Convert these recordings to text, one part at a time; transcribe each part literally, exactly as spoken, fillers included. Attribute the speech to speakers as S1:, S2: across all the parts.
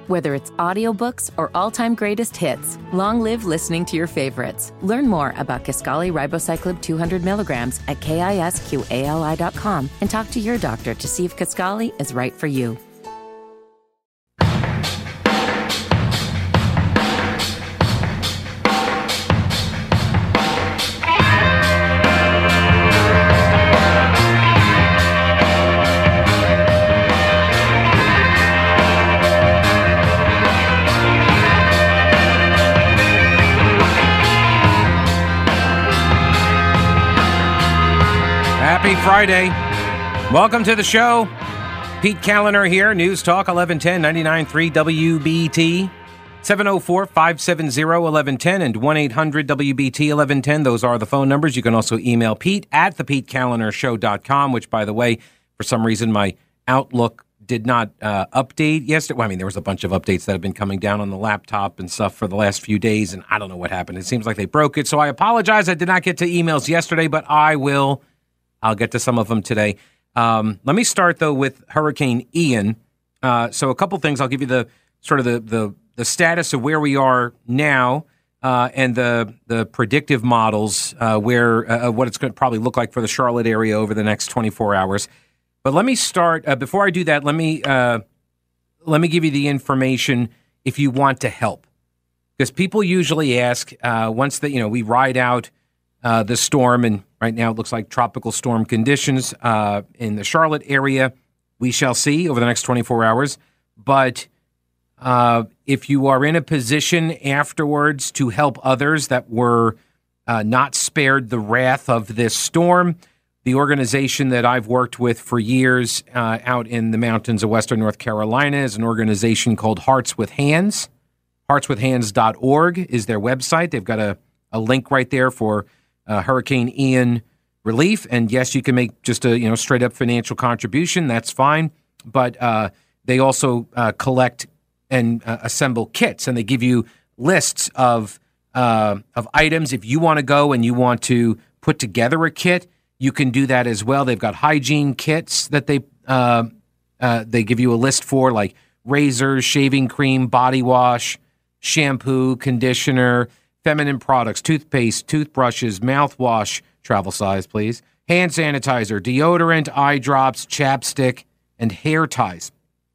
S1: Whether it's audiobooks or all-time greatest hits, long live listening to your favorites. Learn more about Kisqali Ribociclib two hundred milligrams at kisqali dot com and talk to your doctor to see if Kisqali is right for you.
S2: Happy Friday. Welcome to the show. Pete Kaliner here, News Talk eleven ten, ninety-nine point three W B T, seven oh four, five seven oh, eleven ten and one eight hundred W B T eleven ten. Those are the phone numbers. You can also email Pete at the pete kaliner show dot com, which, by the way, for some reason, my Outlook did not uh, update yesterday. Well, I mean, there was a bunch of updates that have been coming down on the laptop and stuff for the last few days, and I don't know what happened. It seems like they broke it, so I apologize. I did not get to emails yesterday, but I will. I'll get to some of them today. Um, let me start, though, with Hurricane Ian. Uh, so a couple things. I'll give you the sort of the the, the status of where we are now uh, and the the predictive models uh, where uh, what it's going to probably look like for the Charlotte area over the next twenty-four hours. But let me start. Uh, before I do that, let me uh, let me give you the information if you want to help, because people usually ask uh, once that you know we ride out uh, the storm, and right now it looks like tropical storm conditions uh, in the Charlotte area. We shall see over the next twenty-four hours. But uh, if you are in a position afterwards to help others that were uh, not spared the wrath of this storm, the organization that I've worked with for years uh, out in the mountains of Western North Carolina is an organization called Hearts with Hands. hearts with hands dot org is their website. They've got a, a link right there for Uh, Hurricane Ian relief, and yes, you can make just a you know straight up financial contribution. That's fine, but uh, they also uh, collect and uh, assemble kits, and they give you lists of uh, of items. If you want to go and you want to put together a kit, you can do that as well. They've got hygiene kits that they uh, uh, they give you a list for, like razors, shaving cream, body wash, shampoo, conditioner, feminine products, toothpaste, toothbrushes, mouthwash, travel size, please, hand sanitizer, deodorant, eye drops, chapstick, and hair ties.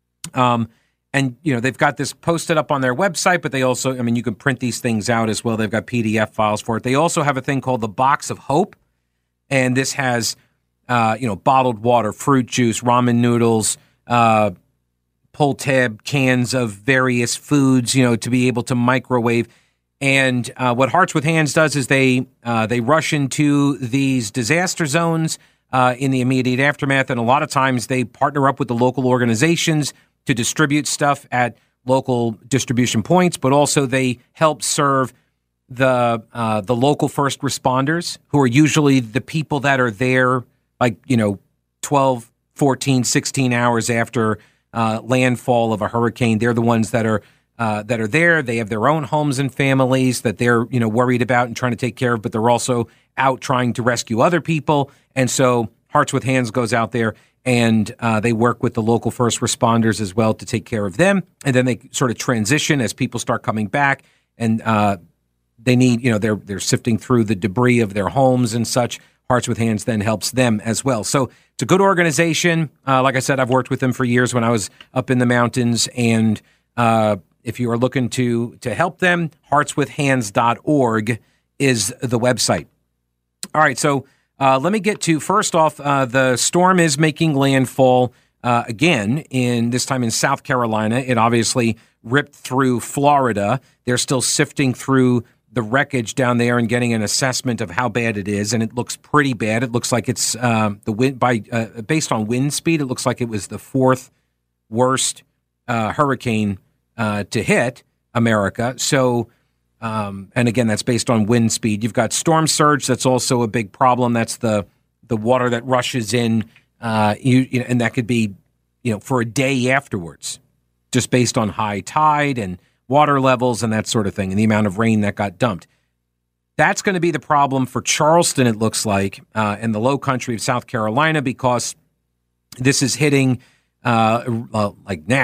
S2: Um, and, you know, they've got this posted up on their website, but they also, I mean, you can print these things out as well. They've got P D F files for it. They also have a thing called the Box of Hope, and this has, uh, you know, bottled water, fruit juice, ramen noodles, uh, pull tab cans of various foods, you know, to be able to microwave. And uh, what Hearts with Hands does is they uh, they rush into these disaster zones uh, in the immediate aftermath, and a lot of times they partner up with the local organizations to distribute stuff at local distribution points, but also they help serve the uh, the local first responders, who are usually the people that are there, like, you know, twelve, fourteen, sixteen hours after uh, landfall of a hurricane. They're the ones that are Uh, that are there. They have their own homes and families that they're, you know, worried about and trying to take care of, but they're also out trying to rescue other people. And so Hearts with Hands goes out there and uh, they work with the local first responders as well to take care of them. And then they sort of transition as people start coming back, and uh, they need, you know, they're they're sifting through the debris of their homes and such. Hearts with Hands then helps them as well. So it's a good organization. Uh, like I said, I've worked with them for years when I was up in the mountains, and uh, if you are looking to to help them, hearts with hands dot org is the website. All right, so uh, let me get to, first off, uh, the storm is making landfall uh, again, in this time in South Carolina. It obviously ripped through Florida. They're still sifting through the wreckage down there and getting an assessment of how bad it is, and it looks pretty bad. It looks like it's um, the wind by uh, based on wind speed. It looks like it was the fourth worst uh, hurricane Uh, to hit America. So, um, and again, that's based on wind speed. You've got storm surge. That's also a big problem. That's the the water that rushes in, uh, you, you know, and that could be, you know, for a day afterwards, just based on high tide and water levels and that sort of thing, and the amount of rain that got dumped. That's going to be the problem for Charleston, it looks like, uh, in the low country of South Carolina, because this is hitting, uh, uh, like now,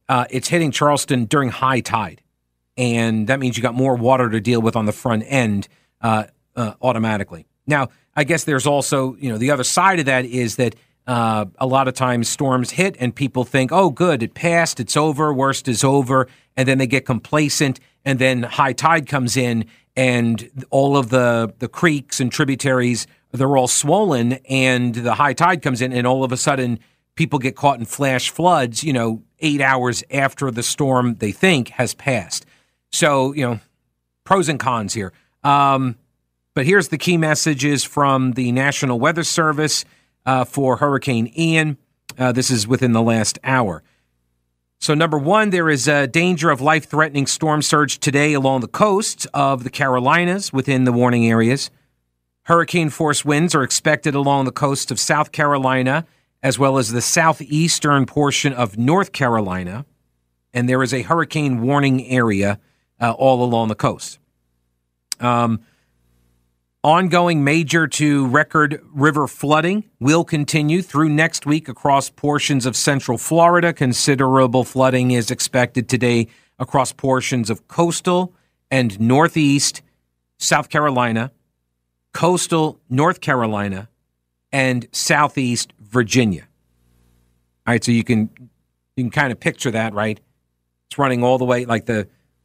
S2: uh, it's hitting Charleston during high tide. And that means you got more water to deal with on the front end uh, uh, automatically. Now, I guess there's also, you know, the other side of that is that uh, a lot of times storms hit and people think, oh, good, it passed, it's over, worst is over. And then they get complacent and then high tide comes in and all of the, the creeks and tributaries, they're all swollen and the high tide comes in and all of a sudden people get caught in flash floods, you know, eight hours after the storm they think has passed. So, you know, pros and cons here. Um, but here's the key messages from the National Weather Service uh, for Hurricane Ian. Uh, this is within the last hour. So, number one, there is a danger of life-threatening storm surge today along the coasts of the Carolinas within the warning areas. Hurricane-force winds are expected along the coast of South Carolina as well as the southeastern portion of North Carolina. And there is a hurricane warning area uh, all along the coast. Um, ongoing major to record river flooding will continue through next week across portions of central Florida. Considerable flooding is expected today across portions of coastal and northeast South Carolina, coastal North Carolina, and southeast Virginia. All right, so you can you can kind of picture that, right? It's running all the way like the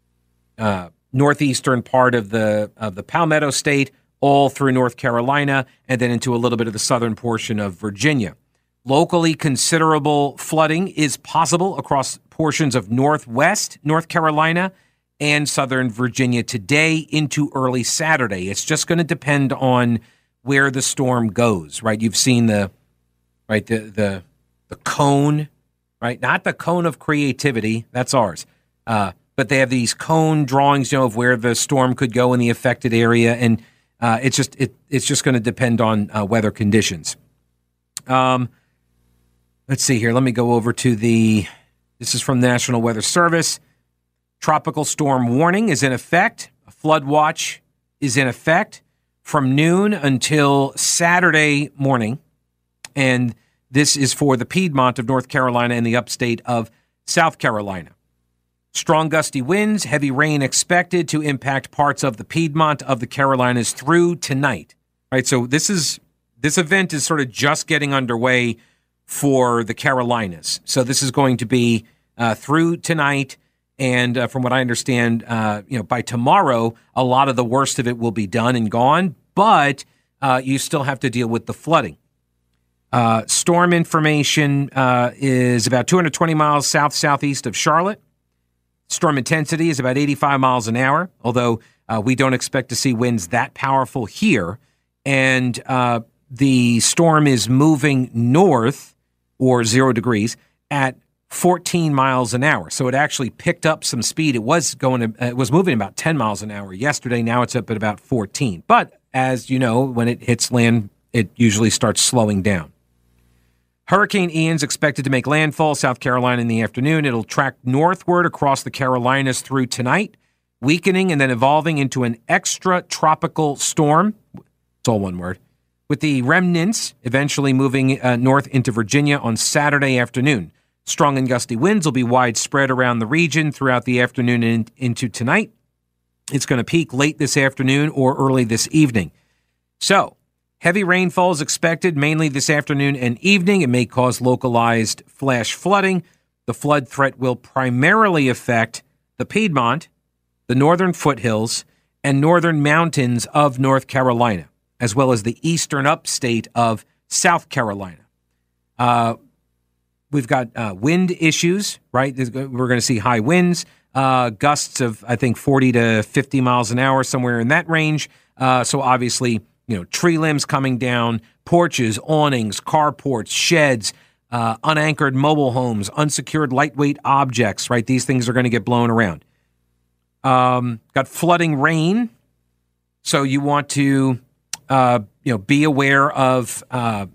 S2: uh, northeastern part of the of the Palmetto State, all through North Carolina, and then into a little bit of the southern portion of Virginia. Locally, considerable flooding is possible across portions of northwest North Carolina and southern Virginia today into early Saturday. It's just going to depend on where the storm goes, right? You've seen the right the the the cone, right? Not the cone of creativity, that's ours. Uh, but they have these cone drawings, you know, of where the storm could go in the affected area, and uh, it's just it it's just going to depend on uh, weather conditions. Um, let's see here. Let me go over to the. This is from the National Weather Service. Tropical storm warning is in effect. A flood watch is in effect from noon until Saturday morning. And this is for the Piedmont of North Carolina and the upstate of South Carolina. Strong gusty winds, heavy rain expected to impact parts of the Piedmont of the Carolinas through tonight. All right, so this is this event is sort of just getting underway for the Carolinas. So this is going to be uh, through tonight. And uh, from what I understand, uh, you know, by tomorrow, a lot of the worst of it will be done and gone, but uh, you still have to deal with the flooding. Uh, storm information uh, is about two hundred twenty miles south-southeast of Charlotte. Storm intensity is about eighty-five miles an hour, although uh, we don't expect to see winds that powerful here. And uh, the storm is moving north, or zero degrees, at fourteen miles an hour. So it actually picked up some speed. It was going to, it was moving about ten miles an hour yesterday. Now it's up at about fourteen. But as you know, when it hits land, it usually starts slowing down. Hurricane Ian's expected to make landfall South Carolina in the afternoon. It'll track northward across the Carolinas through tonight, weakening and then evolving into an extratropical storm. It's all one word. With the remnants eventually moving uh, north into Virginia on Saturday afternoon. Strong and gusty winds will be widespread around the region throughout the afternoon and into tonight. It's going to peak late this afternoon or early this evening. So, heavy rainfall is expected mainly this afternoon and evening. It may cause localized flash flooding. The flood threat will primarily affect the Piedmont, the northern foothills, and northern mountains of North Carolina, as well as the eastern upstate of South Carolina. Uh, we've got uh, wind issues, right? We're going to see high winds, uh, gusts of, I think, forty to fifty miles an hour, somewhere in that range. Uh, so obviously, you know, tree limbs coming down, porches, awnings, carports, sheds, uh, unanchored mobile homes, unsecured lightweight objects, right? These things are going to get blown around. Um, got flooding rain. So you want to, uh, you know, be aware of uh,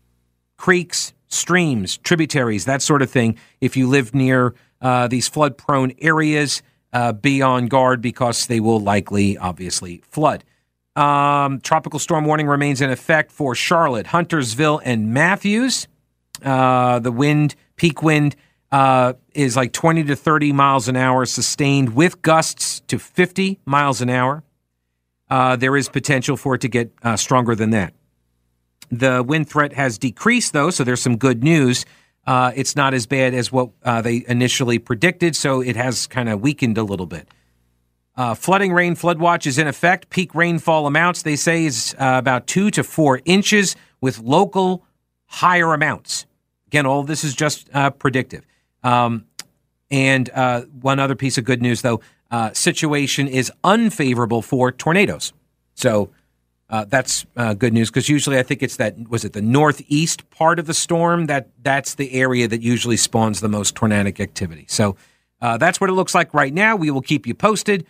S2: creeks, streams, tributaries, that sort of thing. If you live near uh, these flood-prone areas, uh, be on guard because they will likely, obviously, flood. Um, tropical storm warning remains in effect for Charlotte, Huntersville, and Matthews. Uh, the wind, peak wind, uh, is like twenty to thirty miles an hour sustained with gusts to fifty miles an hour. Uh, there is potential for it to get uh, stronger than that. The wind threat has decreased, though, so there's some good news. Uh, it's not as bad as what uh, they initially predicted, so it has kind of weakened a little bit. Uh, flooding rain flood watch is in effect. Peak rainfall amounts, they say, is uh, about two to four inches with local higher amounts. Again, all of this is just uh, predictive. Um, and uh, one other piece of good news, though, uh, situation is unfavorable for tornadoes. So uh, that's uh, good news, because usually I think it's that, was it the northeast part of the storm? That that's the area that usually spawns the most tornadic activity. So uh, that's what it looks like right now. We will keep you posted.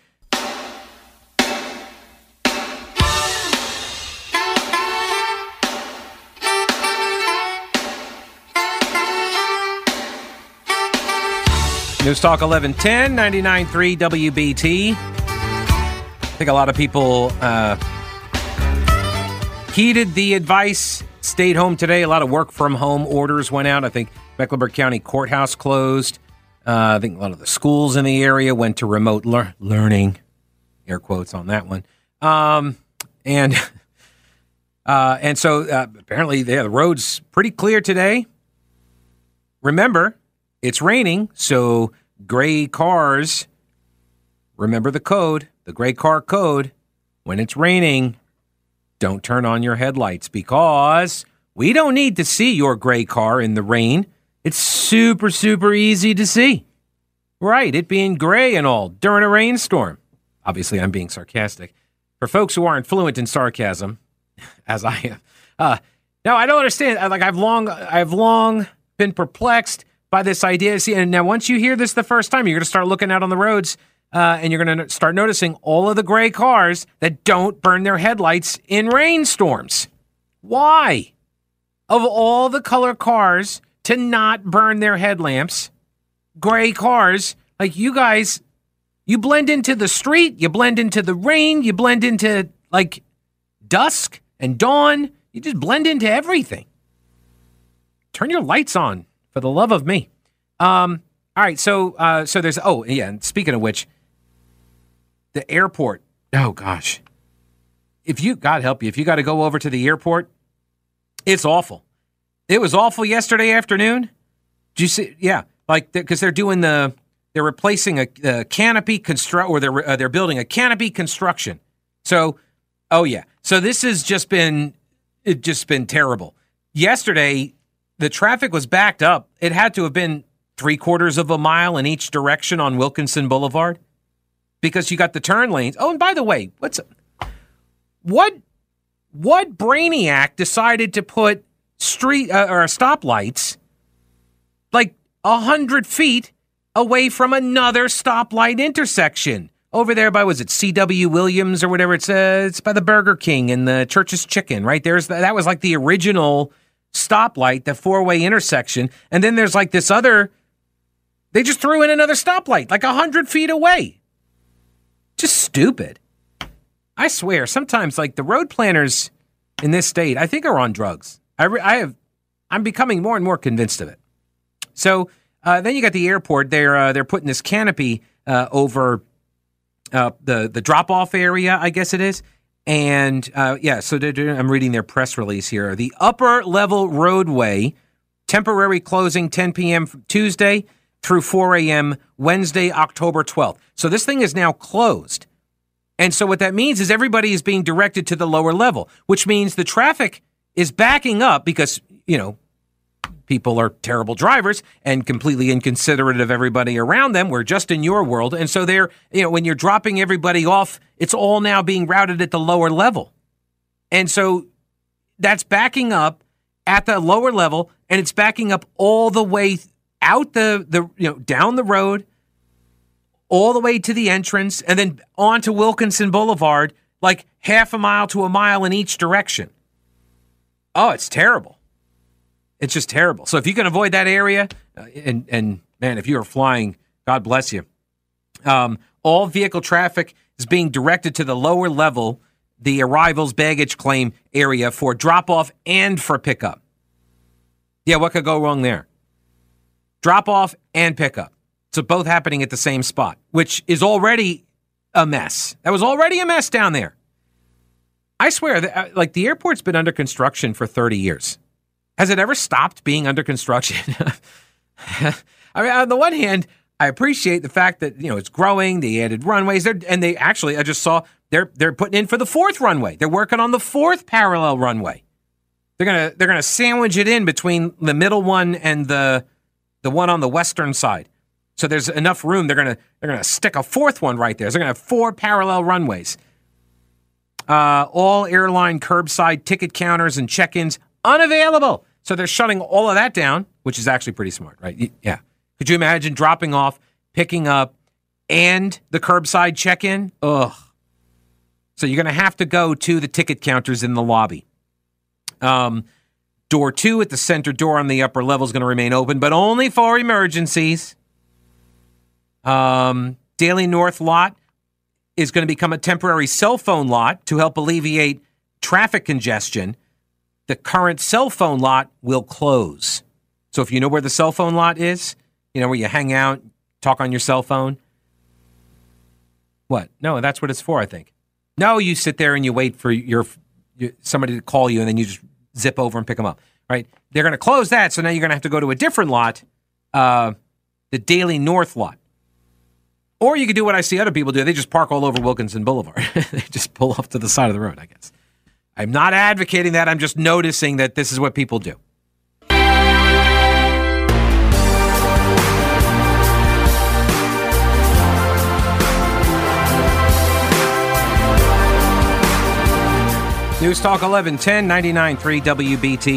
S2: News Talk eleven ten, ninety-nine point three W B T. I think a lot of people uh, heeded the advice, stayed home today. A lot of work from home orders went out. I think Mecklenburg County Courthouse closed. Uh, I think a lot of the schools in the area went to remote lear- learning, air quotes on that one. Um, and uh, and so uh, apparently yeah, the road's pretty clear today. Remember, it's raining, so gray cars, remember the code, the gray car code. When it's raining, don't turn on your headlights, because we don't need to see your gray car in the rain. It's super, super easy to see. Right, it being gray and all during a rainstorm. Obviously, I'm being sarcastic. For folks who aren't fluent in sarcasm, as I am, uh, no, I don't understand. Like I've long, I've long been perplexed by this idea. See, and now once you hear this the first time, you're going to start looking out on the roads uh, and you're going to start noticing all of the gray cars that don't burn their headlights in rainstorms. Why? Of all the color cars to not burn their headlamps, gray cars, like you guys, you blend into the street, you blend into the rain, you blend into like dusk and dawn, you just blend into everything. Turn your lights on. For the love of me. Um, all right, so uh, so there's, oh, yeah, and speaking of which, the airport, oh, gosh. If you, God help you, if you got to go over to the airport, it's awful. It was awful yesterday afternoon. Did you see? Yeah, like, because they're doing the, they're replacing a, a canopy construct, or they're, uh, they're building a canopy construction. So, oh, yeah. So this has just been, it just been terrible. Yesterday, the traffic was backed up. It had to have been three quarters of a mile in each direction on Wilkinson Boulevard, because you got the turn lanes. Oh, and by the way, what's what what brainiac decided to put street uh, or stoplights like a hundred feet away from another stoplight intersection over there by, was it C W Williams or whatever? It's uh, it's by the Burger King and the Church's Chicken, right? There's the, that was like the original stoplight, the four-way intersection, and then there's like this other, they just threw in another stoplight like a hundred feet away. Just stupid. I swear, sometimes like the road planners in this state, I think are on drugs. I, re- I have, I'm becoming more and more convinced of it. So uh, then you got the airport. They're uh, they're putting this canopy uh, over uh, the the drop-off area, I guess it is. And, uh, yeah, so I'm reading their press release here. The upper level roadway, temporary closing ten p.m. Tuesday through four a.m. Wednesday, October twelfth. So this thing is now closed. And so what that means is everybody is being directed to the lower level, which means the traffic is backing up because, you know, people are terrible drivers and completely inconsiderate of everybody around them. We're just in your world. And so they're, you know, when you're dropping everybody off, it's all now being routed at the lower level. And so that's backing up at the lower level, and it's backing up all the way out the, the you know, down the road, all the way to the entrance, and then onto Wilkinson Boulevard, like half a mile to a mile in each direction. Oh, it's terrible. It's just terrible. So if you can avoid that area, uh, and, and man, if you are flying, God bless you. Um, all vehicle traffic is being directed to the lower level, the arrivals baggage claim area for drop-off and for pickup. Yeah, what could go wrong there? drop off and pick up. So both happening at the same spot, which is already a mess. That was already a mess down there. I swear, that, like, the airport's been under construction for thirty years. Has it ever stopped being under construction? I mean, on the one hand, I appreciate the fact that, you know, it's growing. They added runways, they're, and they actually, I just saw they're they're putting in for the fourth runway. They're working on the fourth parallel runway. They're gonna they're gonna sandwich it in between the middle one and the the one on the western side. So there's enough room. They're gonna they're gonna stick a fourth one right there. So they're gonna have four parallel runways. Uh, all airline curbside ticket counters and check-ins unavailable. So they're shutting all of that down, which is actually pretty smart, right? Yeah. Could you imagine dropping off, picking up, and the curbside check-in? Ugh. So you're going to have to go to the ticket counters in the lobby. Um, door two at the center door on the upper level is going to remain open, but only for emergencies. Um, Daily North lot is going to become a temporary cell phone lot to help alleviate traffic congestion. The current cell phone lot will close. So if you know where the cell phone lot is, you know, where you hang out, talk on your cell phone. What? No, that's what it's for, I think. No, you sit there and you wait for your, your somebody to call you, and then you just zip over and pick them up, right? They're going to close that, so now you're going to have to go to a different lot, uh, the Daily North lot. Or you could do what I see other people do. They just park all over Wilkinson Boulevard. They just pull off to the side of the road, I guess. I'm not advocating that. I'm just noticing that this is what people do. News Talk eleven ten, ninety-nine point three W B T.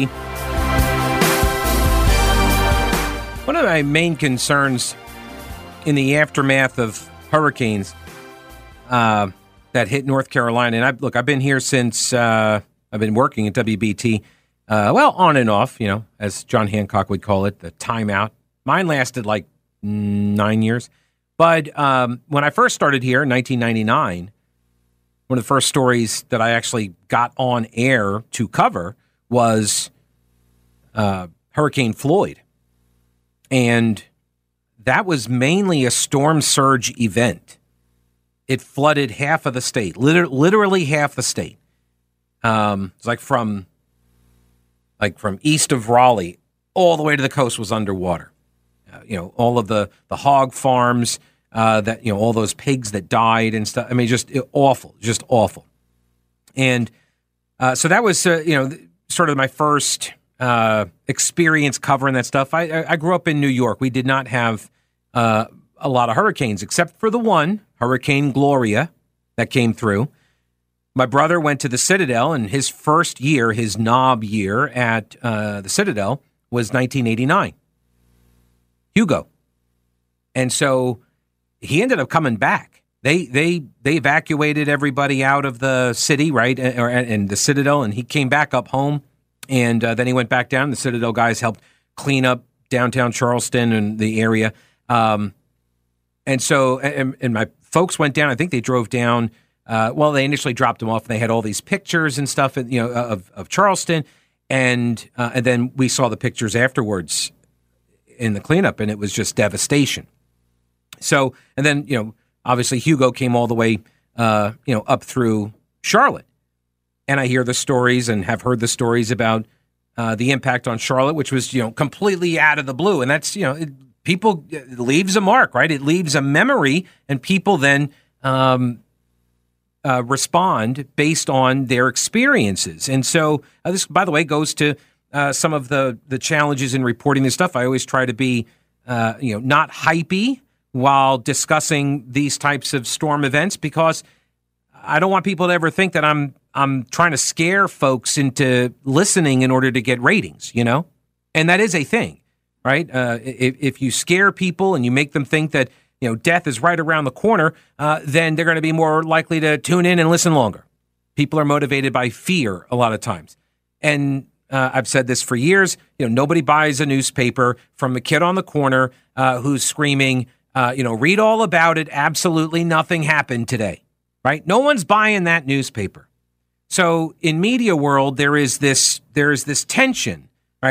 S2: One of my main concerns in the aftermath of hurricanes uh, that hit North Carolina, and I, look, I've been here since uh, I've been working at W B T, uh, well, on and off, you know, as John Hancock would call it, the timeout. Mine lasted like nine years. But um, when I first started here in nineteen ninety-nine, one of the first stories that I actually got on air to cover was uh, Hurricane Floyd. And that was mainly a storm surge event. It flooded half of the state, liter- literally half the state. Um, it's like from like from east of Raleigh all the way to the coast was underwater. Uh, you know, all of the, the hog farms, uh, that, you know, all those pigs that died and stuff. I mean, just it, awful, just awful. And uh, so that was, uh, you know, sort of my first uh, experience covering that stuff. I, I grew up in New York. We did not have uh, a lot of hurricanes, except for the one, Hurricane Gloria, that came through. My brother went to the Citadel, and his first year, his knob year at uh, the Citadel was nineteen eighty-nine. Hugo. And so he ended up coming back. They they they evacuated everybody out of the city, right, and, or, and the Citadel, and he came back up home, and uh, then he went back down. The Citadel guys helped clean up downtown Charleston and the area. Um, and so, and, and my folks went down. I think they drove down. Uh, well, they initially dropped them off, and they had all these pictures and stuff, you know, of of Charleston, and uh, and then we saw the pictures afterwards in the cleanup, and it was just devastation. So, and then, you know, obviously Hugo came all the way, uh, you know, up through Charlotte, and I hear the stories and have heard the stories about uh, the impact on Charlotte, which was, you know, completely out of the blue, and that's, you know, it, people it leaves a mark, right? It leaves a memory, and people then um, uh, respond based on their experiences. And so uh, this, by the way, goes to uh, some of the the challenges in reporting this stuff. I always try to be, uh, you know, not hypey while discussing these types of storm events, because I don't want people to ever think that I'm I'm trying to scare folks into listening in order to get ratings, you know? And that is a thing, right? Uh, if, if you scare people and you make them think that, you know, death is right around the corner, uh, then they're going to be more likely to tune in and listen longer. People are motivated by fear a lot of times. And uh, I've said this for years, you know, nobody buys a newspaper from a kid on the corner uh, who's screaming, Uh, you know, read all about it. Absolutely nothing happened today, right? No one's buying that newspaper. So in media world, there is this there is this tension, right?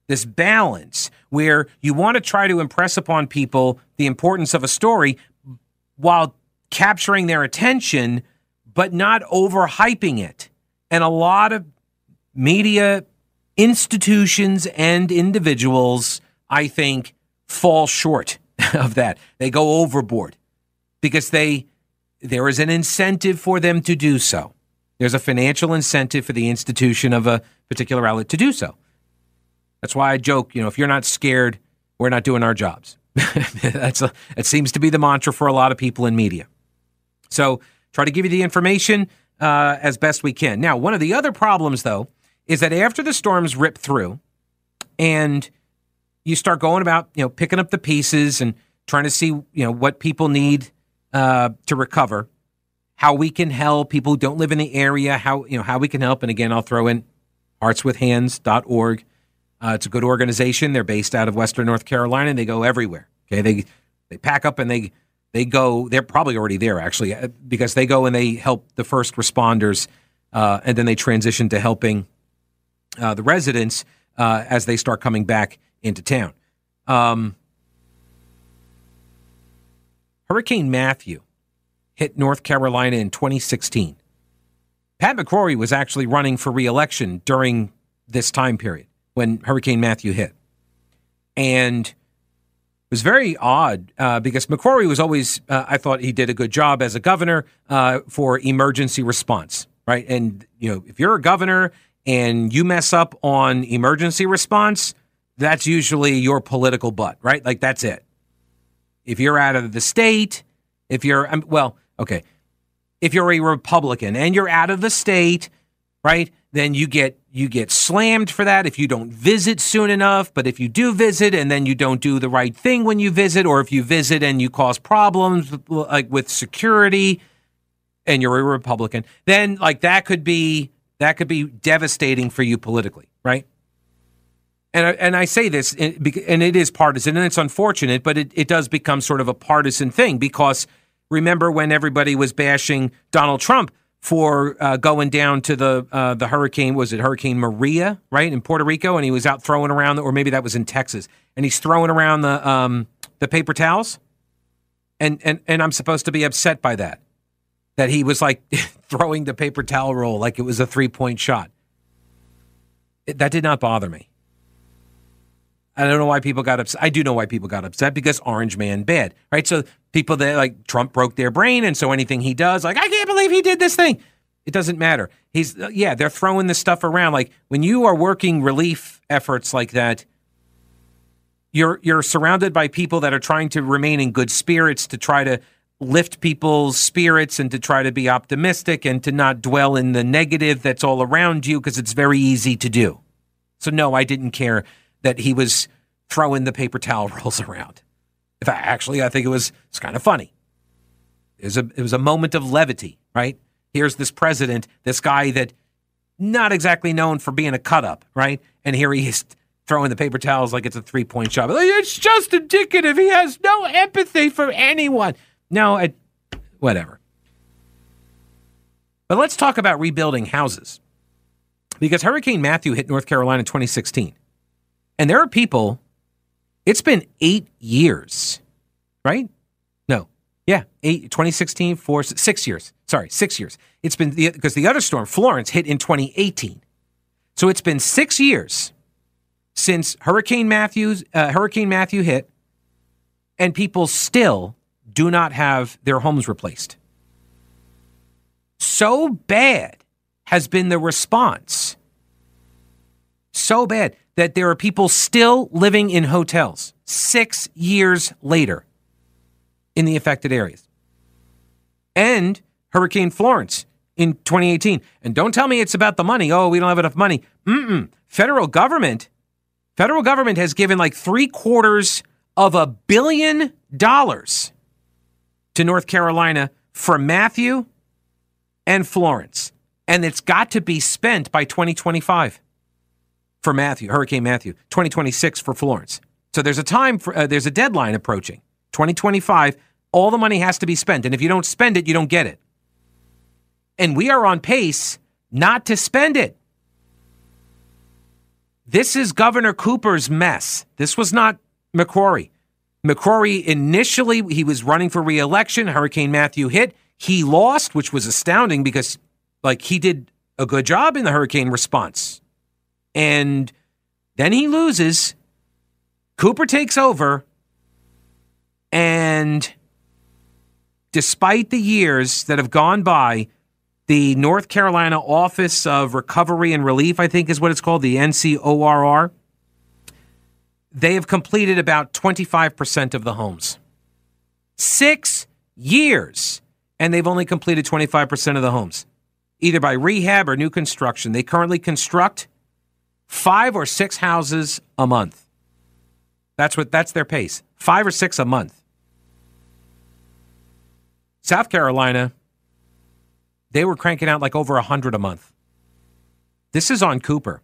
S2: this balance where you want to try to impress upon people the importance of a story while capturing their attention, but not overhyping it. And a lot of media institutions and individuals, I think, fall short of that. They go overboard because they there is an incentive for them to do so. There's a financial incentive for the institution of a particular outlet to do so. That's why I joke, you know, if you're not scared, we're not doing our jobs. That's a, it seems to be the mantra for a lot of people in media. So try to give you the information uh, as best we can. Now, one of the other problems, though, is that after the storms rip through and you start going about, you know, picking up the pieces and trying to see, you know, what people need uh, to recover, how we can help people who don't live in the area, how, you know, how we can help. And again, I'll throw in hearts with hands dot org. Uh, it's a good organization. They're based out of Western North Carolina, and they go everywhere. Okay, they they pack up and they they go. They're probably already there actually, because they go and they help the first responders, uh, and then they transition to helping uh, the residents uh, as they start coming back into town. Um, Hurricane Matthew hit North Carolina in twenty sixteen. Pat McCrory was actually running for re-election during this time period when Hurricane Matthew hit. And it was very odd uh, because McCrory was always, uh, I thought he did a good job as a governor uh, for emergency response, right? And, you know, if you're a governor and you mess up on emergency response, that's usually your political butt, right? Like, that's it. If you're out of the state, if you're, um, well, okay, if you're a Republican and you're out of the state, right, then you get you get slammed for that if you don't visit soon enough. But if you do visit and then you don't do the right thing when you visit, or if you visit and you cause problems like with security and you're a Republican, then like that could be that could be devastating for you politically, right? And I, and I say this, and it is partisan, and it's unfortunate, but it, it does become sort of a partisan thing because remember when everybody was bashing Donald Trump for uh, going down to the uh, the hurricane, was it Hurricane Maria, right, in Puerto Rico, and he was out throwing around, or maybe that was in Texas, and he's throwing around the um, the paper towels, and and and I'm supposed to be upset by that, that he was like throwing the paper towel roll like it was a three point shot. It, that did not bother me. I don't know why people got upset. I do know why people got upset because Orange Man bad, right? So people that like Trump broke their brain, and so anything he does, like, I can't believe he did this thing. It doesn't matter. He's yeah, they're throwing this stuff around. Like when you are working relief efforts like that, you're you're surrounded by people that are trying to remain in good spirits, to try to lift people's spirits and to try to be optimistic and to not dwell in the negative that's all around you, because it's very easy to do. So no, I didn't care that he was throwing the paper towel rolls around. In fact, actually, I think it was it's kind of funny. It was a it was a moment of levity, right? Here's this president, this guy that not exactly known for being a cut up, right? And here he is throwing the paper towels like it's a three point shot. Like, it's just indicative. He has no empathy for anyone. No, I, whatever. But let's talk about rebuilding houses, because Hurricane Matthew hit North Carolina in twenty sixteen. And there are people, it's been eight years, right? No. Yeah, eight, twenty sixteen, four, six years. Sorry, six years. It's been, because the, the other storm, Florence, hit in twenty eighteen. So it's been six years since Hurricane Matthew's, uh, Hurricane Matthew hit, and people still do not have their homes replaced. So bad has been the response. So bad that there are people still living in hotels six years later in the affected areas. And Hurricane Florence in twenty eighteen. And don't tell me it's about the money. Oh, we don't have enough money. Mm-mm. Federal government, federal government has given like three quarters of a billion dollars to North Carolina for Matthew and Florence. And it's got to be spent by twenty twenty-five. For Matthew, Hurricane Matthew, twenty twenty-six for Florence. So there's a time, for, uh, there's a deadline approaching. twenty twenty-five, all the money has to be spent. And if you don't spend it, you don't get it. And we are on pace not to spend it. This is Governor Cooper's mess. This was not McCrory. McCrory initially, he was running for re-election. Hurricane Matthew hit. He lost, which was astounding because, like, he did a good job in the hurricane response. And then he loses. Cooper takes over. And despite the years that have gone by, the North Carolina Office of Recovery and Relief, I think is what it's called, the N C O R R, they have completed about twenty-five percent of the homes. Six years, and they've only completed twenty-five percent of the homes, either by rehab or new construction. They currently construct five or six houses a month. That's what that's their pace. Five or six a month. South Carolina, they were cranking out like over a hundred a month. This is on Cooper.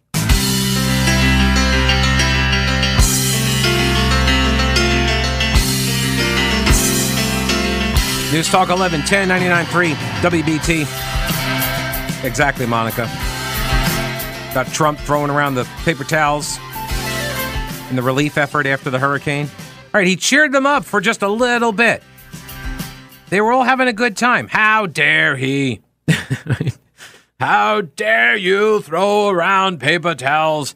S2: News Talk eleven ten, ninety-nine point three W B T. Exactly, Monica. Got Trump throwing around the paper towels in the relief effort after the hurricane. All right, he cheered them up for just a little bit. They were all having a good time. How dare he? How dare you throw around paper towels?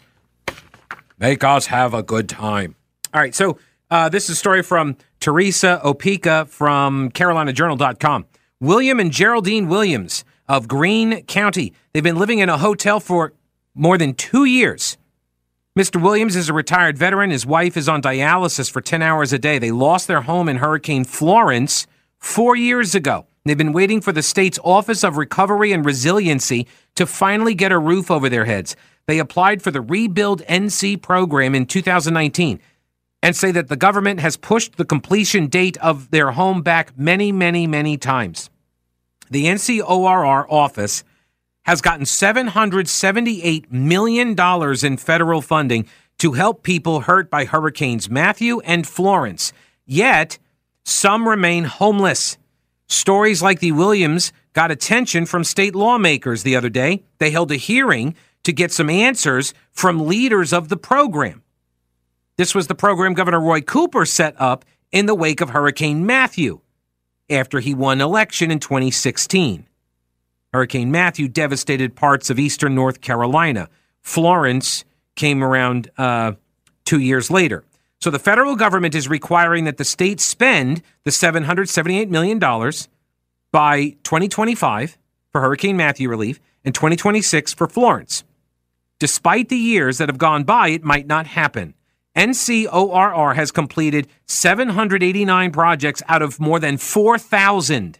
S2: Make us have a good time. All right, so uh, this is a story from Teresa Opeka from Carolina Journal dot com. William and Geraldine Williams of Greene County. They've been living in a hotel for more than two years. Mister Williams is a retired veteran. His wife is on dialysis for ten hours a day. They lost their home in Hurricane Florence four years ago. They've been waiting for the state's Office of Recovery and Resiliency to finally get a roof over their heads. They applied for the Rebuild N C program in two thousand nineteen and say that the government has pushed the completion date of their home back many, many, many times. The N C O R R office has gotten seven hundred seventy-eight million dollars in federal funding to help people hurt by Hurricanes Matthew and Florence. Yet, some remain homeless. Stories like the Williams got attention from state lawmakers the other day. They held a hearing to get some answers from leaders of the program. This was the program Governor Roy Cooper set up in the wake of Hurricane Matthew after he won election in twenty sixteen. Hurricane Matthew devastated parts of eastern North Carolina. Florence came around uh, two years later. So the federal government is requiring that the state spend the seven hundred seventy-eight million dollars by twenty twenty-five for Hurricane Matthew relief and twenty twenty-six for Florence. Despite the years that have gone by, it might not happen. N C O R R has completed seven hundred eighty-nine projects out of more than four thousand.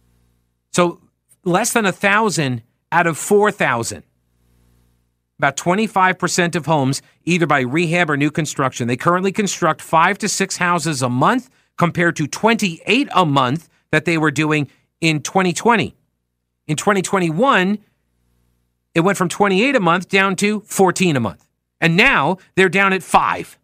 S2: So less than one thousand out of four thousand. About twenty-five percent of homes, either by rehab or new construction. They currently construct five to six houses a month compared to twenty-eight a month that they were doing in twenty twenty. In twenty twenty-one, it went from twenty-eight a month down to fourteen a month. And now they're down at five.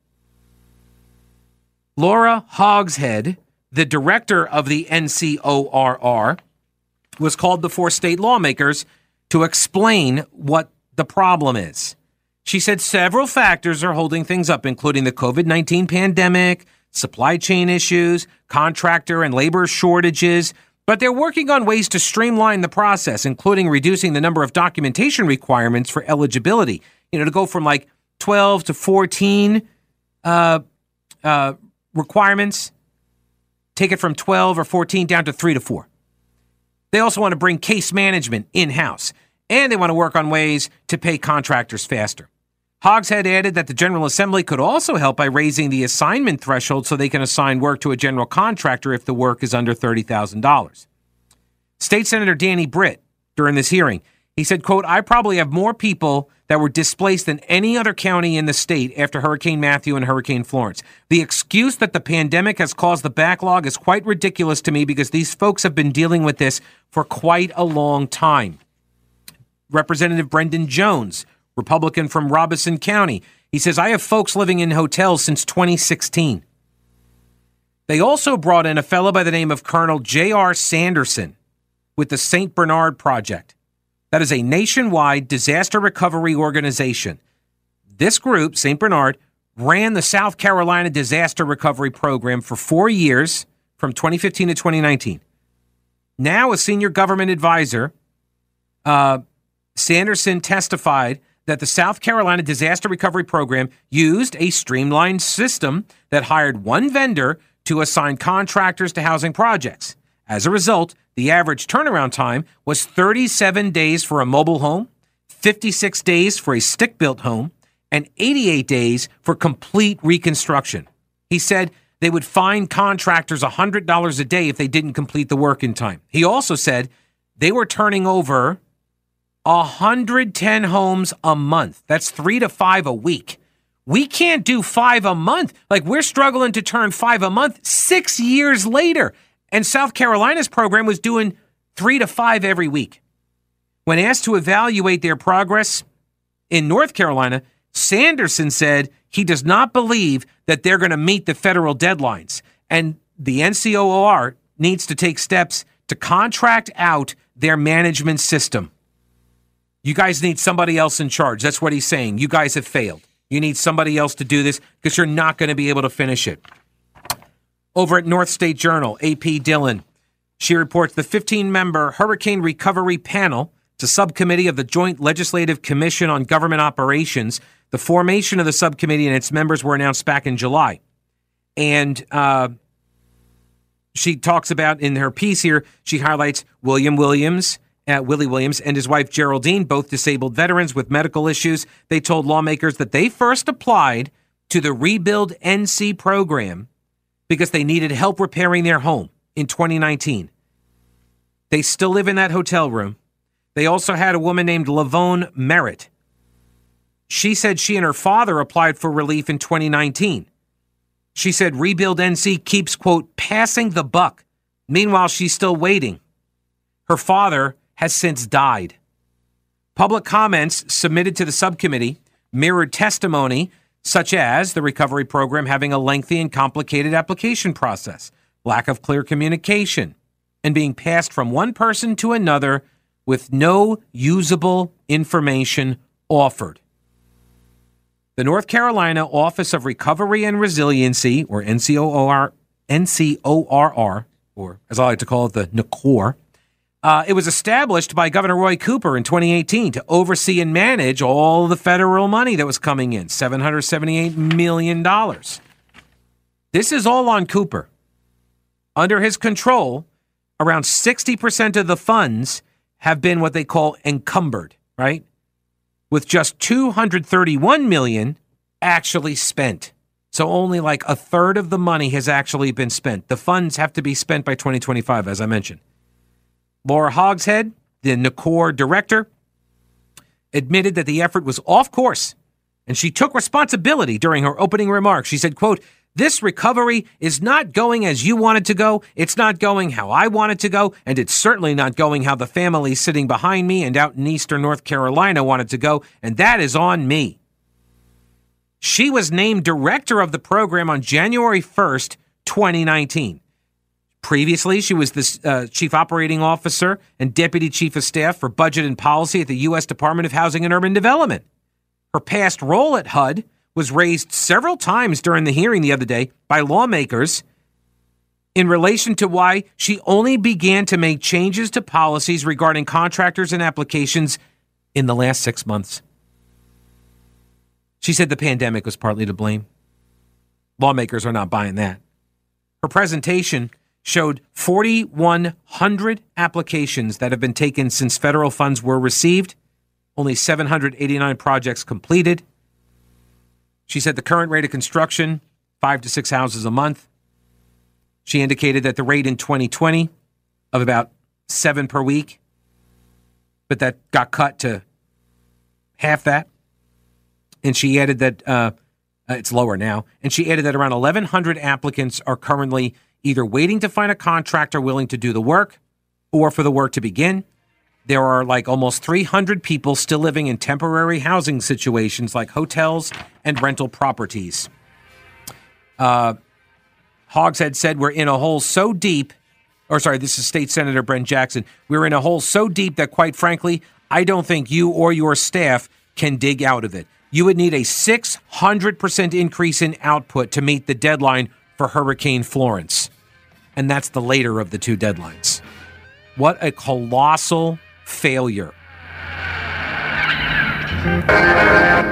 S2: Laura Hogshead, the director of the N C O R R, was called before state lawmakers to explain what the problem is. She said several factors are holding things up, including the covid nineteen pandemic, supply chain issues, contractor and labor shortages, but they're working on ways to streamline the process, including reducing the number of documentation requirements for eligibility. You know, to go from like twelve to fourteen uh, uh, requirements, take it from twelve or fourteen down to three to four. They also want to bring case management in-house, and they want to work on ways to pay contractors faster. Hogshead added that the General Assembly could also help by raising the assignment threshold so they can assign work to a general contractor if the work is under thirty thousand dollars. State Senator Danny Britt, during this hearing, he said, quote, "I probably have more people that were displaced than any other county in the state after Hurricane Matthew and Hurricane Florence. The excuse that the pandemic has caused the backlog is quite ridiculous to me because these folks have been dealing with this for quite a long time." Representative Brendan Jones, Republican from Robeson County, he says, "I have folks living in hotels since twenty sixteen. They also brought in a fellow by the name of Colonel J R Sanderson with the Saint Bernard Project. That is a nationwide disaster recovery organization. This group, Saint Bernard, ran the South Carolina Disaster Recovery Program for four years from twenty fifteen to twenty nineteen. Now, a senior government advisor, uh, Sanderson testified that the South Carolina Disaster Recovery Program used a streamlined system that hired one vendor to assign contractors to housing projects. As a result, the average turnaround time was thirty-seven days for a mobile home, fifty-six days for a stick-built home, and eighty-eight days for complete reconstruction. He said they would fine contractors one hundred dollars a day if they didn't complete the work in time. He also said they were turning over one hundred ten homes a month. That's three to five a week. We can't do five a month. Like, we're struggling to turn five a month six years later. And South Carolina's program was doing three to five every week. When asked to evaluate their progress in North Carolina, Sanderson said he does not believe that they're going to meet the federal deadlines. And the N C O O R needs to take steps to contract out their management system. You guys need somebody else in charge. That's what he's saying. You guys have failed. You need somebody else to do this because you're not going to be able to finish it. Over at North State Journal, A P Dillon, she reports the fifteen-member Hurricane Recovery Panel, it's a subcommittee of the Joint Legislative Commission on Government Operations. The formation of the subcommittee and its members were announced back in July. And uh, she talks about, in her piece here, she highlights William Williams, uh, Willie Williams, and his wife Geraldine, both disabled veterans with medical issues. They told lawmakers that they first applied to the Rebuild N C program because they needed help repairing their home in twenty nineteen. They still live in that hotel room. They also had a woman named Lavone Merritt. She said she and her father applied for relief in twenty nineteen. She said Rebuild N C keeps, quote, passing the buck. Meanwhile, she's still waiting. Her father has since died. Public comments submitted to the subcommittee mirrored testimony such as the recovery program having a lengthy and complicated application process, lack of clear communication, and being passed from one person to another with no usable information offered. The North Carolina Office of Recovery and Resiliency, or N C O O R, N C O R R, or as I like to call it, the N C O R, uh, it was established by Governor Roy Cooper in twenty eighteen to oversee and manage all the federal money that was coming in, seven hundred seventy-eight million dollars. This is all on Cooper. Under his control, around sixty percent of the funds have been what they call encumbered, right? With just two hundred thirty-one million dollars actually spent. So only like a third of the money has actually been spent. The funds have to be spent by twenty twenty-five, as I mentioned. Laura Hogshead, the N C O R director, admitted that the effort was off course, and she took responsibility during her opening remarks. She said, quote, "This recovery is not going as you want it to go. It's not going how I want it to go. And it's certainly not going how the family sitting behind me and out in eastern North Carolina wanted to go. And that is on me." She was named director of the program on January first, twenty nineteen. Previously, she was the uh, chief operating officer and deputy chief of staff for budget and policy at the U S Department of Housing and Urban Development. Her past role at H U D was raised several times during the hearing the other day by lawmakers in relation to why she only began to make changes to policies regarding contractors and applications in the last six months. She said the pandemic was partly to blame. Lawmakers are not buying that. Her presentation showed four thousand one hundred applications that have been taken since federal funds were received, only seven hundred eighty-nine projects completed. She said the current rate of construction, five to six houses a month. She indicated that the rate in twenty twenty of about seven per week, but that got cut to half that. And she added that uh, it's lower now. And she added that around eleven hundred applicants are currently either waiting to find a contractor willing to do the work or for the work to begin. There are like almost three hundred people still living in temporary housing situations like hotels and rental properties. Uh, Hogshead said, "We're in a hole so deep," or sorry, this is State Senator Brent Jackson, "we're in a hole so deep that quite frankly, I don't think you or your staff can dig out of it." you would need a six hundred percent increase in output to meet the deadline for Hurricane Florence. And that's the later of the two deadlines. What a colossal failure.